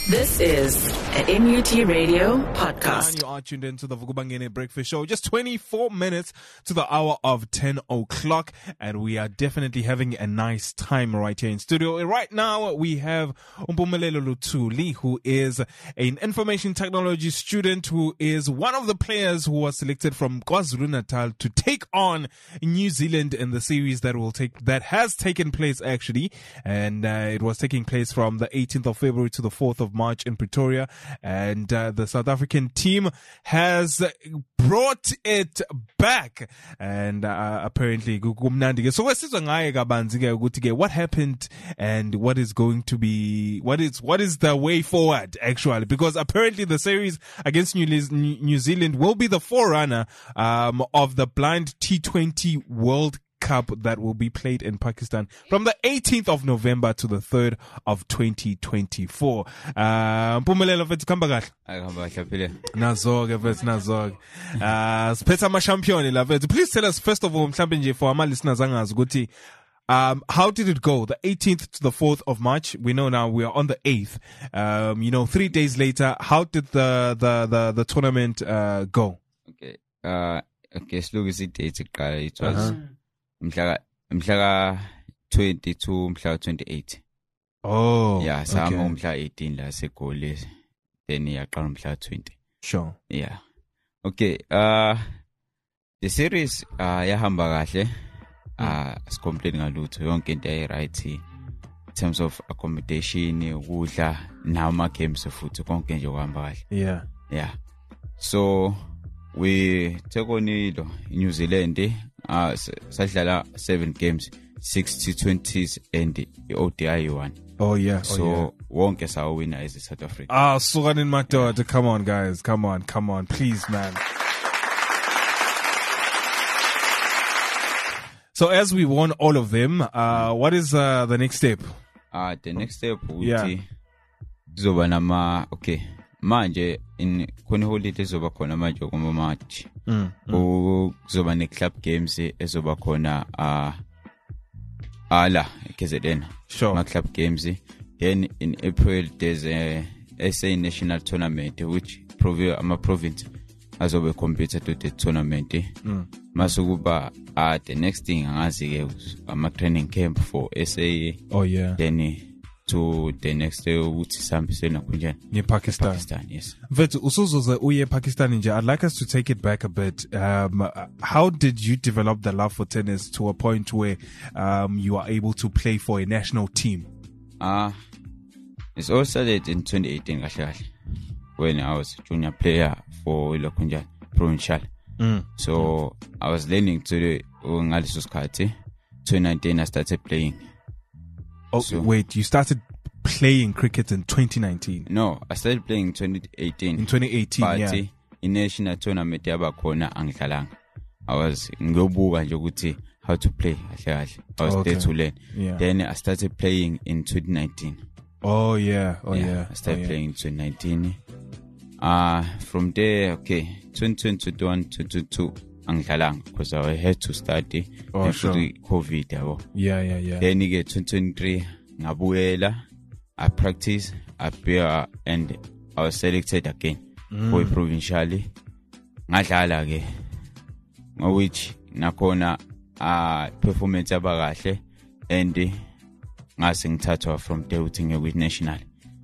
This is a MUT Radio podcast. And you are tuned into the Vukubangene Breakfast Show. Just 24 minutes to the hour of 10 o'clock. And we are definitely having a nice time right here in studio. Right now, we have Mpumelelo Luthuli, who is an information technology student, who is one of the players who was selected from KwaZulu-Natal to take on New Zealand in the series that has taken place actually. And it was taking place from the 18th of February to the 4th of March in Pretoria, and the South African team has brought it back, and apparently so what happened and what is going to be what is the way forward actually, because apparently the series against New Zealand will be the forerunner of the blind T20 World Cup that will be played in Pakistan from the 18th of November to the 3rd of 2024. Mpumelelo mfethu khamba kahle. Akhamba kahle. Nazoke mfethu nazoke. Siphethe ama-champion la mfethu. Please tell us first of all mhlambe nje for ama listeners angazi ukuthi how did it go? The 18th to the 4th of March. We know now we are on the 8th. 3 days later, how did the tournament go? Okay. Siloku isidates eqala. It was mhla 22 mhla 28. Oh. Yeah, sama mhla 18 la segoli, then yaqala mhla 20. Sure. Yeah. Okay, the series yahamba kahle. Sicomplain ngalutho yonke into right in terms of accommodation, ukudla, nama games futhi konke nje kuhamba kahle. Yeah. So we take on New Zealand. Sadlala 7 games, 6 T20s and the ODI one. Oh yeah. So wonke saw winner is South Africa. Suganin Madoda. Come on guys, come on, please man. So as we won all of them, what is the next step? The next step ukuthi zoba nama manje in khona holiday zoba khona manje kuma March. Kuzoba ne club games ezoba khona ala KZN. Sure. Ma club games. Then in April there's a SA national tournament which province azobe competed to the tournament. Masukuba the next thing angazi ke ama training camp for SA. Oh yeah. Then to the next day ukuthi sihambisene kunjani near Pakistan. Yes. Mfethu usuzoze uye Pakistan nje. I'd like us to take it back a bit. How did you develop the love for tennis to a point where you are able to play for a national team? It's all started in 2018 kahle when I was a junior player for Ilokunja Provincial. So I was learning to the ngaleso sikhathi. 2019 I started playing. Oh, so, wait, you started playing cricket in 2019? No, I started playing in 2018. In 2018, but in national tournament yabakhona angidlalanga. I was ngobuka nje ukuthi how to play kahle. I was there to learn. Yeah. Then I started playing in 2019. Oh yeah. I started playing in 2019. From there, 2021, 2022 angidlalanga because I had to study after the COVID yabo. Yeah. Then again 2023 ngabuyela, I practice, I play, and I was selected again for provincially. Ngadlala ke which nakhona performance abakahle and ngase ngithathwa from there uthi ngiye national.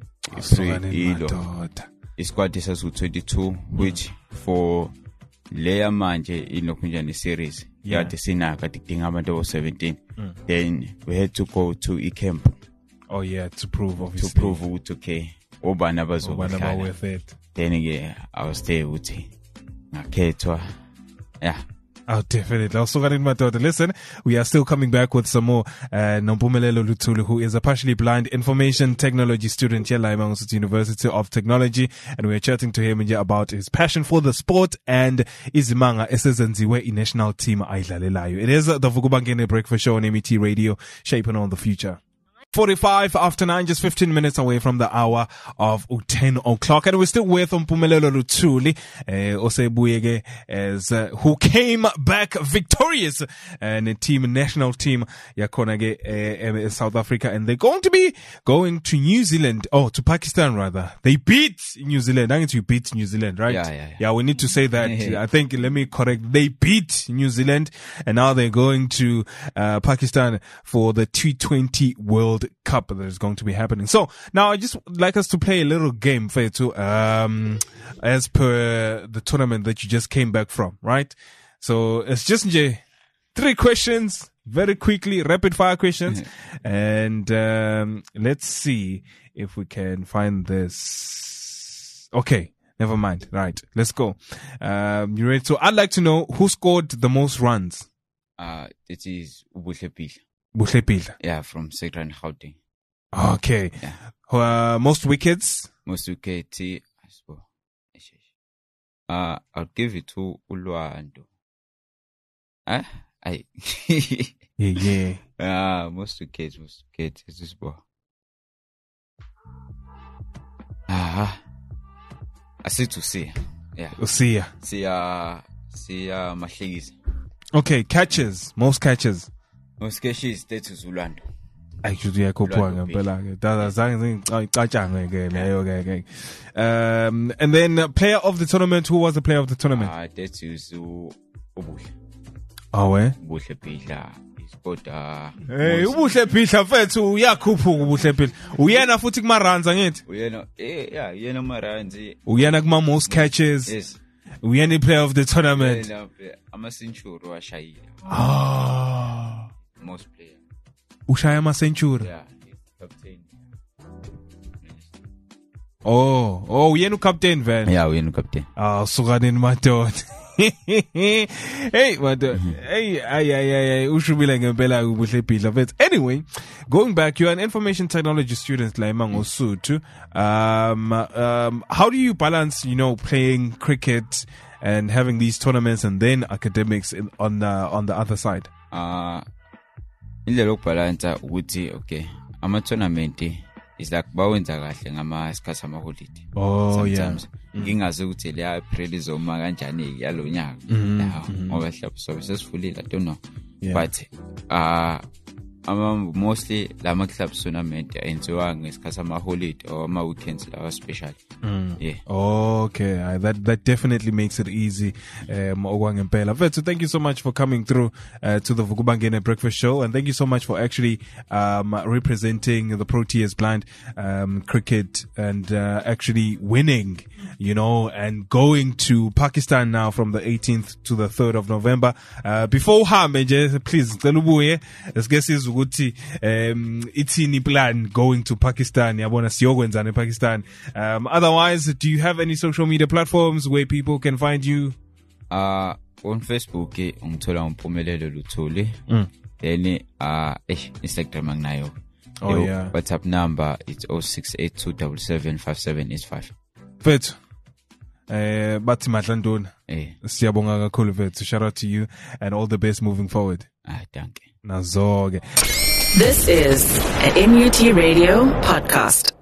Squad is 22 which for leya manje inokunjani series yade sinaka didinga abantu abo 17. Then we had to go to camp. Oh yeah, to prove obviously. To prove ukuthi obana bazokudlala. Worth it. Then again I was there ukuthi ngakhethwa. Yeah. Oh, definitely. Listen, we are still coming back with some more. Mpumelelo Luthuli, who is a partially blind information technology student here at Mangosuthu University of Technology, and we are chatting to him about his passion for the sport and izimanga esezenziwe national team ayidlalelayo. It is the Vukubangene Breakfast Show on MET Radio, shaping on the future. 45 after 9, just 15 minutes away from the hour of 10 o'clock. And we're still with Mpumelelo Luthuli, Osebuyege, as, who came back victorious, and a national team, Yakonage, South Africa. And they're going to be going to New Zealand, to Pakistan rather. They beat New Zealand. I think you beat New Zealand, right? Yeah, we need to say that. I think, let me correct. They beat New Zealand, and now they're going to, Pakistan for the T20 World Cup that is going to be happening. So now I just like us to play a little game, Fetu, as per the tournament that you just came back from, right? So it's just 3 questions, very quickly, rapid fire questions, and let's see if we can find this. Okay, never mind. Right, let's go. You ready? So I'd like to know who scored the most runs. It is Buhlepil. Buhlepil. Yeah, from Second Gauteng. Okay. Yeah. Most wickets? Most wickets, I'll give it to Uluando. Yeah. Most wickets, This is boy. I see to see. Yeah. See Mahlekisi. Okay, catches. Most catches. Most catches, that is Ulando. Actually, okay. And then player of the tournament. Who was the player of the tournament? That is Ubuhle. Oh, eh? Ubuhle Phihla. He scored. Hey, Ubuhle Phihla fethu uyakhuphuka Ubuhle Phihla. Uyena futhi kuma runs angithi? Uyena ma runs. Uyena kuma most catches. Yes. Uyena player of the tournament. Ama century washayile. Most player. Ushaya ma century. Yeah, captain. Oh, uyena captain van. Yeah, uyena captain. Sukaneni madoda. Hey, madoda. Hey, ushubile ngempela ubuhle Phihla. But anyway, going back, you're an information technology student like Mangosutu. How do you balance, playing cricket and having these tournaments and then academics on the other side? Indlela yokubalansa ukuthi okay ama-tournament is like bawenza kahle ngama-sikhathi ama-holiday. Sometimes ngingazi ukuthi le April izoma kanjani yalo nyaka ngoba mhlawumbe sesifulile, I don't know. But mostly lama clubs tournament enziwa ngesikhathi ama-holiday or ama-weekends lawa special. Yeah. Okay, that definitely makes it easy. So thank you so much for coming through to the Vukubangene Breakfast Show, and thank you so much for actually representing the Proteas blind cricket and actually winning, and going to Pakistan now from the 18th to the 3rd of November. Before please, let's guess is ukuthi itsini plan going to Pakistan. Yabona siyokwenza ne Pakistan. Otherwise, do you have any social media platforms where people can find you? On Facebook, ungithola Mpumelelo Luthuli. Then Instagram anginayo. WhatsApp number it's 0682775785. Fethu. Bathi madlandona. Siyabonga kakhulu Fethu. Shout out to you and all the best moving forward. Thank you. Nazoge. This is a MUT Radio podcast.